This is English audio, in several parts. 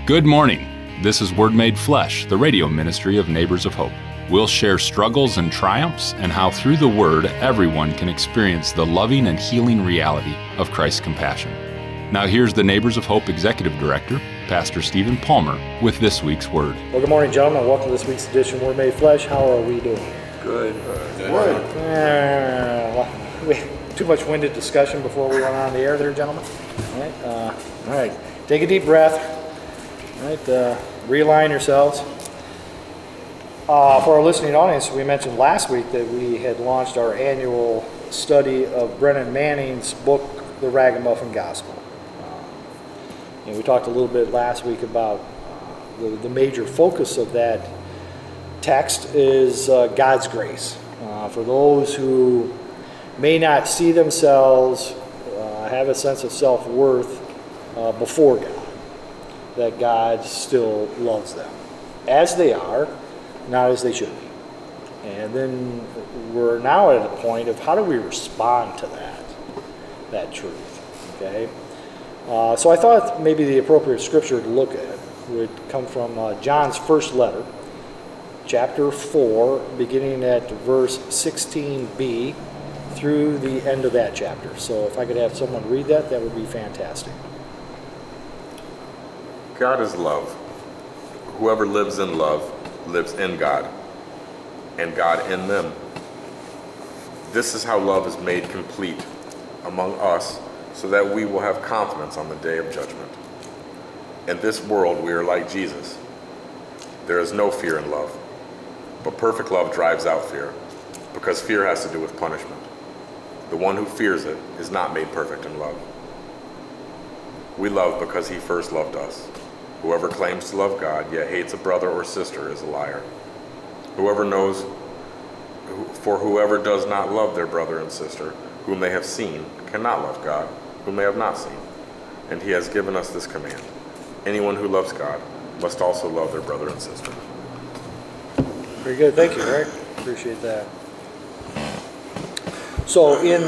Good morning. This is Word Made Flesh, the radio ministry of Neighbors of Hope. We'll share struggles and triumphs and how through the Word everyone can experience the loving and healing reality of Christ's compassion. Now here's the Neighbors of Hope Executive Director, Pastor Stephen Palmer, with this week's Word. Well, good morning, gentlemen. Welcome to this week's edition of Word Made Flesh. How are we doing? Good. Too much winded discussion before we went on the air there, gentlemen? All right. Take a deep breath. All right. Realign yourselves. For our listening audience, we mentioned last week that we had launched our annual study of Brennan Manning's book, The Ragamuffin Gospel. And we talked a little bit last week about the major focus of that text is God's grace. For those who may not see themselves, have a sense of self-worth before God, that God still loves them as they are, not as they should be. And then we're now at a point of how do we respond to that truth, okay? So I thought maybe the appropriate scripture to look at would come from John's first letter, chapter 4, beginning at verse 16b through the end of that chapter. So if I could have someone read that, that would be fantastic. God is love. Whoever lives in love lives in God, and God in them. This is how love is made complete among us, so that we will have confidence on the day of judgment. In this world, we are like Jesus. There is no fear in love, but perfect love drives out fear, because fear has to do with punishment. The one who fears it is not made perfect in love. We love because he first loved us. Whoever claims to love God, yet hates a brother or sister, is a liar. Whoever does not love their brother and sister, whom they have seen, cannot love God, whom they have not seen. And he has given us this command: anyone who loves God must also love their brother and sister. Very good. Thank you, Rick. Appreciate that. So in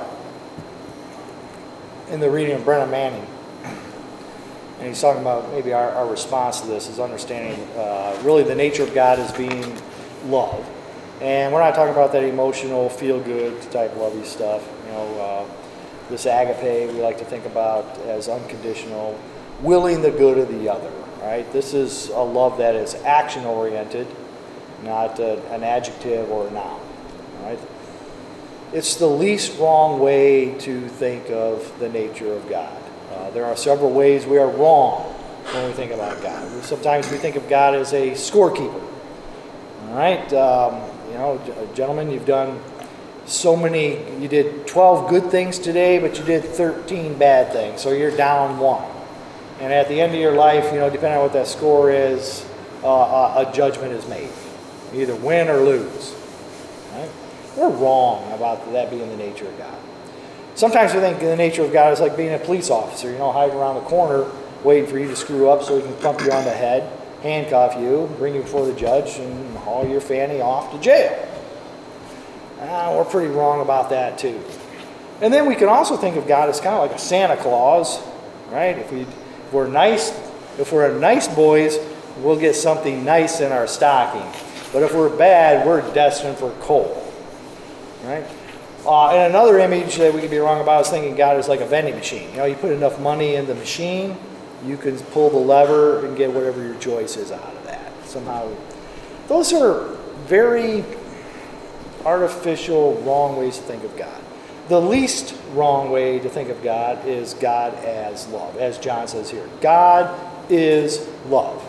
the reading of Brennan Manning, and he's talking about maybe our response to this is understanding really the nature of God as being love. And we're not talking about that emotional, feel-good type lovey stuff. This agape we like to think about as unconditional, willing the good of the other, right? This is a love that is action-oriented, not an adjective or a noun, right? It's the least wrong way to think of the nature of God. There are several ways we are wrong when we think about God. Sometimes we think of God as a scorekeeper. All right, gentlemen, you've done you did 12 good things today, but you did 13 bad things, so you're down 1. And at the end of your life, depending on what that score is, a judgment is made. You either win or lose. Right? We're wrong about that being the nature of God. Sometimes we think the nature of God is like being a police officer, hiding around the corner, waiting for you to screw up so he can thump you on the head, handcuff you, bring you before the judge, and haul your fanny off to jail. We're pretty wrong about that too. And then we can also think of God as kind of like a Santa Claus, right? If we're nice boys, we'll get something nice in our stocking. But if we're bad, we're destined for coal, right? And another image that we could be wrong about is thinking God is like a vending machine. You put enough money in the machine, you can pull the lever and get whatever your choice is out of that. Somehow, those are very artificial, wrong ways to think of God. The least wrong way to think of God is God as love, as John says here. God is love.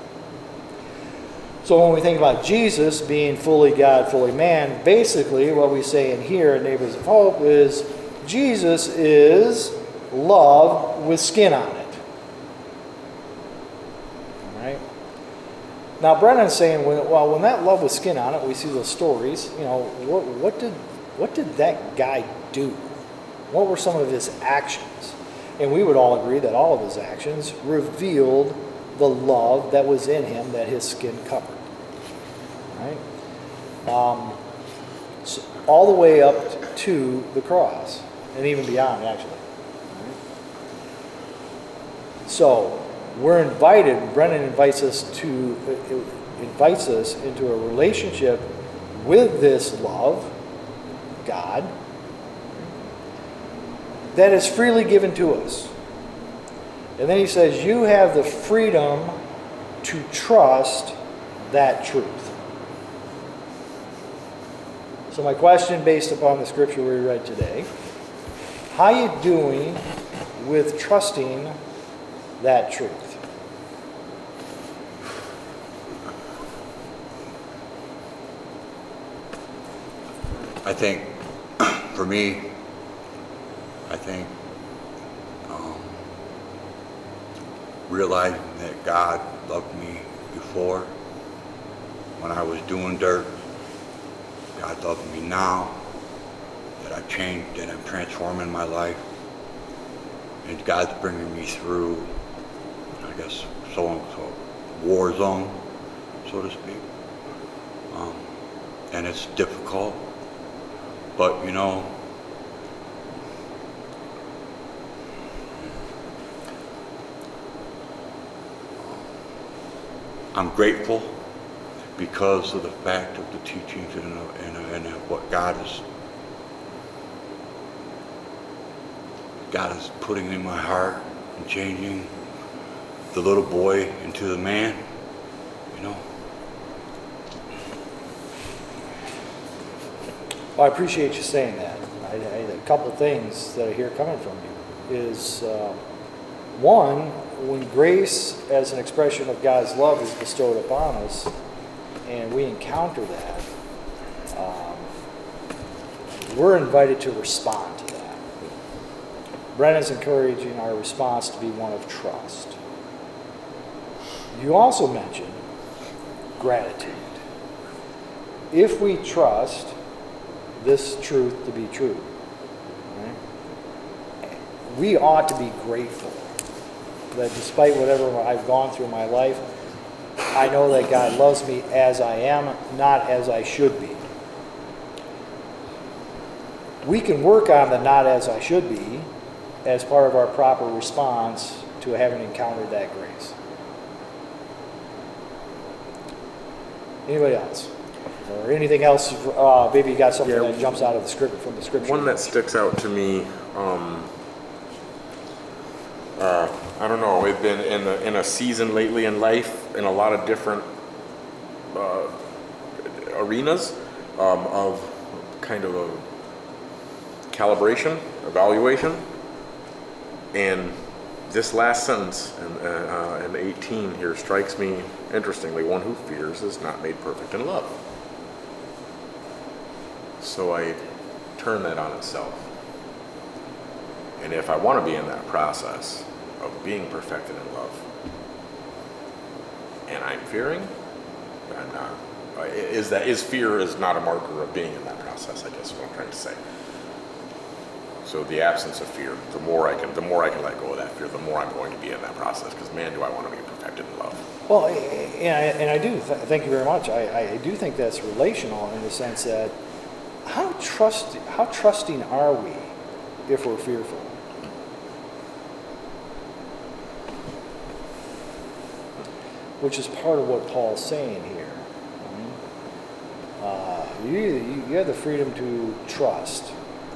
So when we think about Jesus being fully God, fully man, basically what we say in here at Neighbors of Hope is Jesus is love with skin on it. All right? Now Brennan's saying, when that love with skin on it, we see those stories, what did that guy do? What were some of his actions? And we would all agree that all of his actions revealed the love that was in him that his skin covered. Right? So all the way up to the cross, and even beyond, actually. Right? So, we're invited, Brennan invites us into a relationship with this love, God, that is freely given to us. And then he says, you have the freedom to trust that truth. So my question, based upon the scripture we read today, how are you doing with trusting that truth? I think, for me, realizing that God loved me before, when I was doing dirt, God loves me now, that I've changed, that I'm transforming my life, and God's bringing me through, I guess, so war zone, so to speak. And it's difficult, but you know, I'm grateful because of the fact of the teachings and what God is putting in my heart and changing the little boy into the man, you know. Well, I appreciate you saying that. A couple things that I hear coming from you is, one, when grace as an expression of God's love is bestowed upon us, and we encounter that, we're invited to respond to that. Brennan's encouraging our response to be one of trust. You also mentioned gratitude. If we trust this truth to be true, right, we ought to be grateful that despite whatever I've gone through in my life, I know that God loves me as I am, not as I should be. We can work on the not as I should be as part of our proper response to having encountered that grace. Anybody else? Or anything else? Maybe you got something that jumps out of the script from the scripture. One that sticks out to me. I don't know. We've been in a season lately in life in a lot of different arenas of kind of a calibration, evaluation, and this last sentence in 18 here strikes me interestingly. One who fears is not made perfect in love. So I turn that on itself. And if I want to be in that process of being perfected in love, and I'm fearing, is fear is not a marker of being in that process, I guess is what I'm trying to say. So the absence of fear, the more I can let go of that fear, the more I'm going to be in that process, because man, do I want to be perfected in love. Well, and I do, thank you very much. I do think that's relational in the sense that how trusting are we if we're fearful? Which is part of what Paul's saying here. You have the freedom to trust.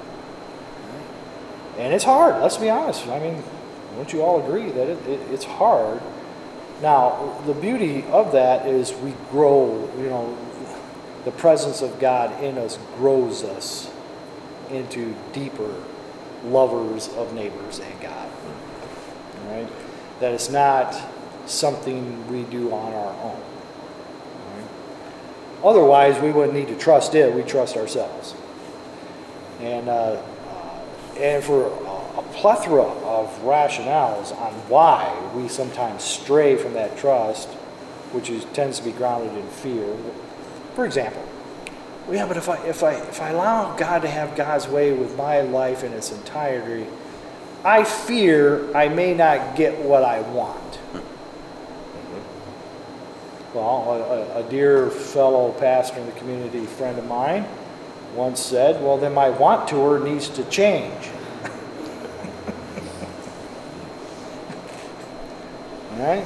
And it's hard, let's be honest. I mean, don't you all agree that it's hard? Now, the beauty of that is we grow, you know, the presence of God in us grows us into deeper lovers of neighbors and God. All right? That it's not something we do on our own. Right? Otherwise, we wouldn't need to trust it. We trust ourselves. And for a plethora of rationales on why we sometimes stray from that trust, which tends to be grounded in fear. For example, yeah, but if I allow God to have God's way with my life in its entirety, I fear I may not get what I want. Well, a dear fellow pastor in the community, friend of mine, once said, well, then my want tour needs to change. All right?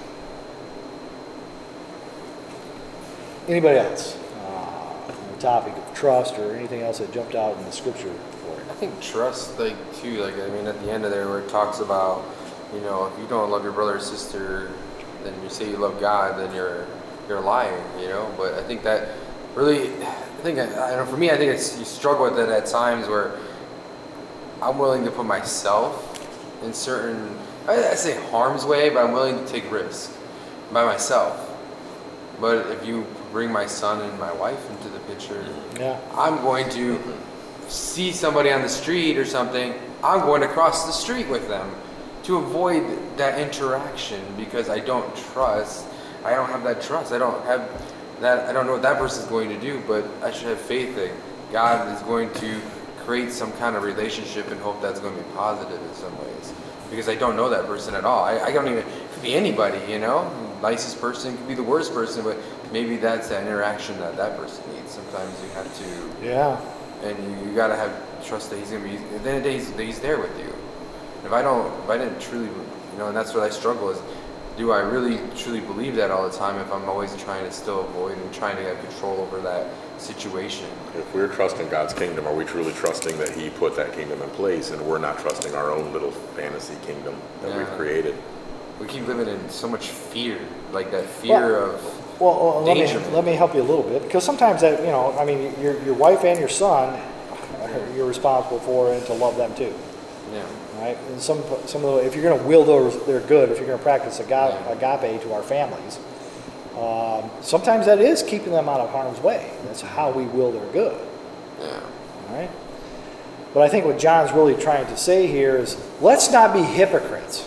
Anybody else on the topic of trust or anything else that jumped out in the scripture for you? I think trust, like, too, like, I mean, at the end of there where it talks about, you know, if you don't love your brother or sister, then you say you love God, then you're lying, you know? But I think that really, I don't know, for me, I think it's, you struggle with it at times where I'm willing to put myself in certain, I say harm's way, but I'm willing to take risk by myself. But if you bring my son and my wife into the picture, Yeah. I'm going to see somebody on the street or something, I'm going to cross the street with them to avoid that interaction because I don't have that trust. I don't have that, I don't know what that person's going to do, but I should have faith that God is going to create some kind of relationship and hope that's going to be positive in some ways. Because I don't know that person at all. I don't even, it could be anybody, you know? Nicest person could be the worst person, but maybe that's the interaction that that person needs. Sometimes you have to, Yeah. and you got to have trust that he's going to be, at the end of the day, he's there with you. If I didn't truly, you know, and that's what I struggle is, do I really truly believe that all the time if I'm always trying to still avoid and trying to have control over that situation? If we're trusting God's kingdom, are we truly trusting that He put that kingdom in place and we're not trusting our own little fantasy kingdom that we've created? We keep living in so much fear, like that fear of danger. Let me help you a little bit, because sometimes that, you know, I mean, your wife and your son, you're responsible for, and to love them too. Yeah. Right? And some of the, if you're going to will their good, if you're going to practice agape to our families, sometimes that is keeping them out of harm's way. That's how we will their good. Yeah. All right? But I think what John's really trying to say here is, let's not be hypocrites.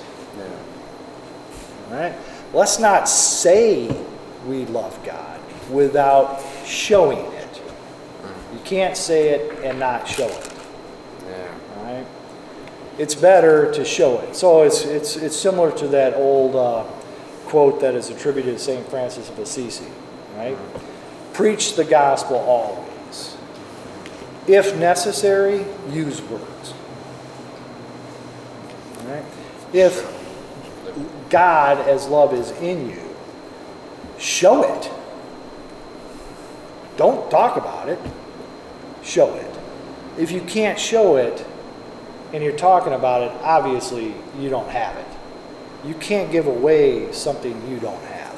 Yeah. All right? Let's not say we love God without showing it. You can't say it and not show it. Yeah. All right? It's better to show it. So it's similar to that old quote that is attributed to St. Francis of Assisi, right? Preach the gospel always. If necessary, use words. All right? If God as love is in you, show it. Don't talk about it. Show it. If you can't show it, and you're talking about it, obviously you don't have it. You can't give away something you don't have.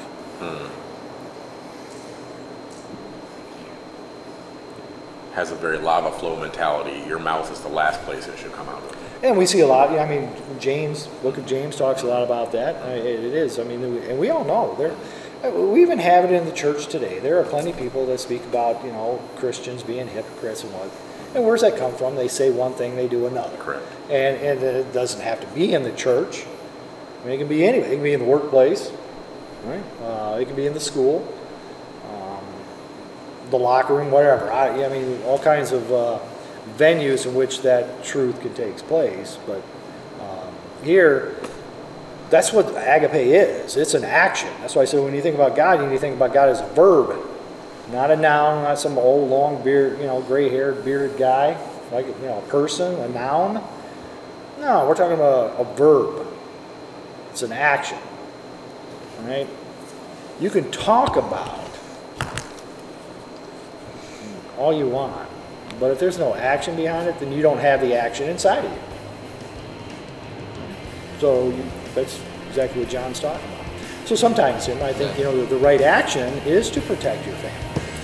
Has a very lava flow mentality. Your mouth is the last place it should come out of. And we see a lot. I mean, James, book of James talks a lot about that. It is. I mean, and we all know. We even have it in the church today. There are plenty of people that speak about, you know, Christians being hypocrites and what. And where's that come from? They say one thing, they do another. Correct. And it doesn't have to be in the church. I mean, it can be anywhere. It can be in the workplace, right? It can be in the school, the locker room, whatever. I mean, all kinds of venues in which that truth can take place. But here, that's what agape is. It's an action. That's why I said when you think about God, you need to think about God as a verb. Not a noun, not some old long beard, you know, gray-haired bearded guy, like, you know, a person, a noun. No, we're talking about a verb. It's an action. All right? You can talk about all you want, but if there's no action behind it, then you don't have the action inside of you. So that's exactly what John's talking about. So sometimes, Tim, I think, you know, the right action is to protect your family.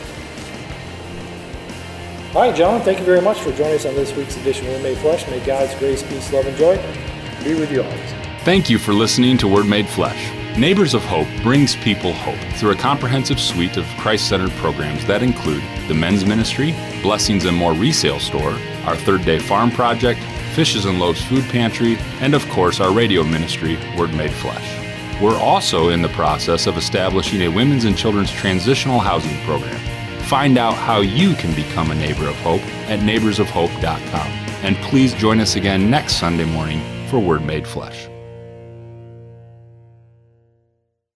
All right, gentlemen, thank you very much for joining us on this week's edition of Word Made Flesh. May God's grace, peace, love, and joy be with you always. Thank you for listening to Word Made Flesh. Neighbors of Hope brings people hope through a comprehensive suite of Christ-centered programs that include the men's ministry, Blessings and More resale store, our Third Day Farm Project, Fishes and Loaves Food Pantry, and of course our radio ministry, Word Made Flesh. We're also in the process of establishing a women's and children's transitional housing program. Find out how you can become a neighbor of hope at neighborsofhope.com. And please join us again next Sunday morning for Word Made Flesh.